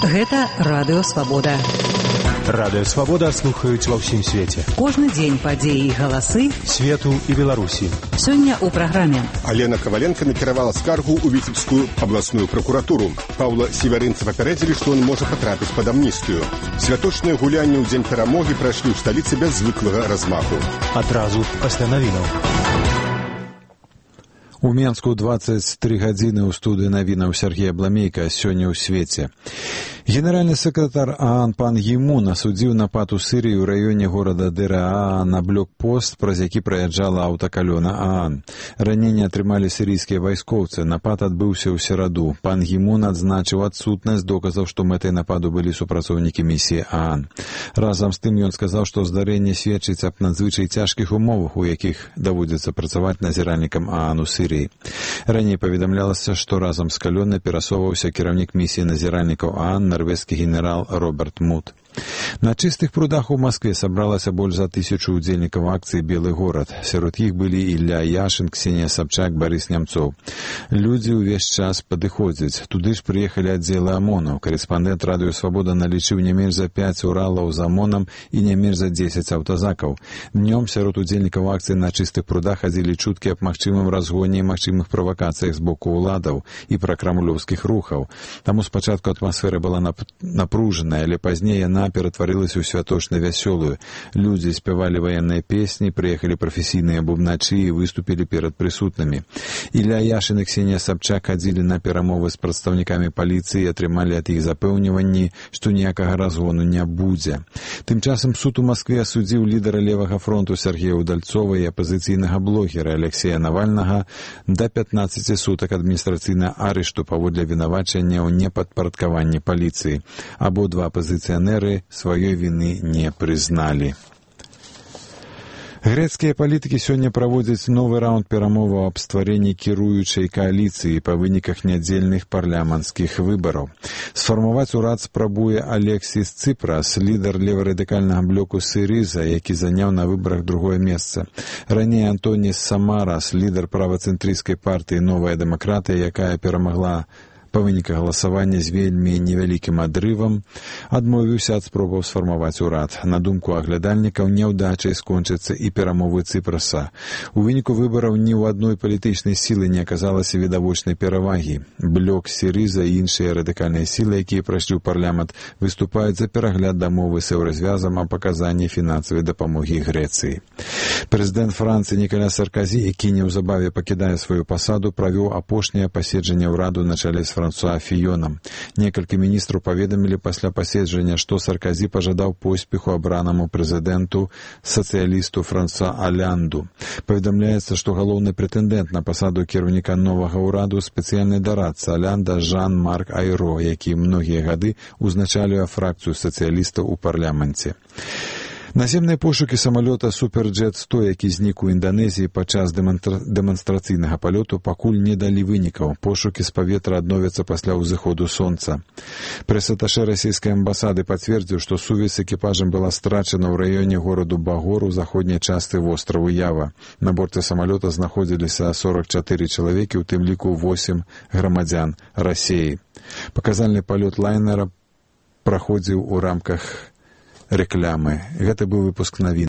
Гэта Радыё Свабода. Радыё Свабода слухаюць ва ўсім свеце. Кожны дзень падзеі і галасы свету і Беларусі. Сёння ў праграме. Алена Коваленко накіравала скаргу ў Віцебскую абласную пракуратуру. Паўла Севярынца папярэдзілі, што ён можа патрапіць пад амністыю. Святочныя гулянні ў дзень перамогі прайшлі ў сталіцы без звыклага размаху. Адразу пасля навінаў. У Менску 23 гадзіны ў студыі навінаў Сергея Бламейка сёння ў свеце. Генеральны сакратар ААН пан Гі Мун асудзіў напад у Сірыі ў раёне горада Дэр-Аа на блокпост, праз які праязджала аўтакалёна ААН. Раненні атрымалі сірыйскія вайскоўцы. Напад адбыўся ў сераду. Пан Гі Мун адзначыў адсутнасць доказаў, што мэтай нападу былі супрацоўнікі місіі ААН. Разам з тым ён сказаў, што здарэнне сведчыць аб надзвычай цяжкіх умовах, у якіх даводзіцца працаваць назіральнікам ААН у Сірыі. Раней паведамлялася, што разам з калёнай перасоўваўся кіраўнік місіі назіральнікаў ААН нарвежскі генерал Роберт Мут. На чыстых прудах у Маскве сабралася больш за 1000 удзельнікаў акцыі «Белы горад». Сярод іх былі Ілля Яшын, Ксенія Сабчак, Барыс Нямцоў. Людзі ўвесь час падыходзяць. Туды ж прыехалі аддзелы АМОНу. Карэспандэнт Радыё Свабода налічыў не менш за 5 уралаў з АМОНам і не менш за 10 аўтазакаў. Днём сярод удзельнікаў акцыі на чыстых прудах хадзілі чуткі аб магчымым разгоне і магчымых правакацыях з боку ўладаў і пра крамлёўскіх рухаў. Таму спачатку атмасфера была напружаная, але пазней яна ператварылася ў святочна-вясёлую. Людзі спявалі ваенныя песні, прыехалі прафесійныя бубначы і выступілі перад прысутнымі. Ілля Яшын і Ксенія Сабчак хадзілі на перамовы з прадстаўнікамі паліцыі і атрымалі ад іх запэўніванні, што ніякага разгону не будзе. Тым часам суд у Маскве асудзіў лідара левага фронту Сергея Удальцова і апазіцыйнага блогера Алексея Навальнага да 15 сутак адміністрацыйнага арышту паводле вінавачання ў непадпарадкаванні паліцыі. Абодва апазіцыянеры сваёй віны не прызналі. Грэцкія палітыкі сёння праводзяць новы раунд перамоваў аб стварэнні кіруючай кааліцыі па выніках нядзельных парламенцкіх выбараў. Сфармаваць урад спрабуе Алексіс Ципрас, лідар леварадыкальнага блоку Сириза, які заняў на выбарах другое месца. Раней Антонис Самарас, лідар правацэнтрысцкай партыі «Новая дэмакратыя», якая перамагла па выніках галасавання з вельмі невялікім адрывам, адмовіўся ад спробаў сфармаваць урад. На думку аглядальнікаў, няўдачай скончацца і перамовы Ципраса. У выніку выбараў ні ў адной палітычнай сілы не аказалася відавочнай перавагі. Блок Сириза і іншыя радыкальныя сілы, якія прайшлі ў парламент, выступаюць за перагляд дамовы з еўразвязам аб аказанні фінансавай дапамогі Грэцыі. Прэзідэнт Францыі Ніколя Саркозі, які неўзабаве пакідае сваю пасаду, правёў апошняе паседжанне ўраду на чале з Франсуа Фіёнам. Некалькі міністраў паведамілі пасля паседжання, што Саркозі пажадаў поспеху абранаму прэзідэнту сацыялісту Франсуа Алянду. Паведамляецца, што галоўны прэтэндэнт на пасаду кіраўніка новага ўраду спецыяльны дарадца Алянда Жан-Марк Айро, які многія гады ўзначаліў фракцыю сацыялістаў у парламенце. Наземныя пошукі самалёта Суперджет-100, які знік у Інданезіі падчас дэманстрацыйнага палёту, пакуль не далі вынікаў. Пошукі з паветра адновяцца пасля ўзыходу сонца. Прэс-аташэ расійскай амбасады пацвердзіў, што сувязь з экіпажам была страчана ў раёне гораду Багор у заходняй частцы востраву Ява. На борце самалёта знаходзіліся 44 чалавекі, у тым ліку 8 грамадзян Расіі. Паказальны палёт лайнера праходзіў у рамках рэкламы. Гэта быў выпуск навін.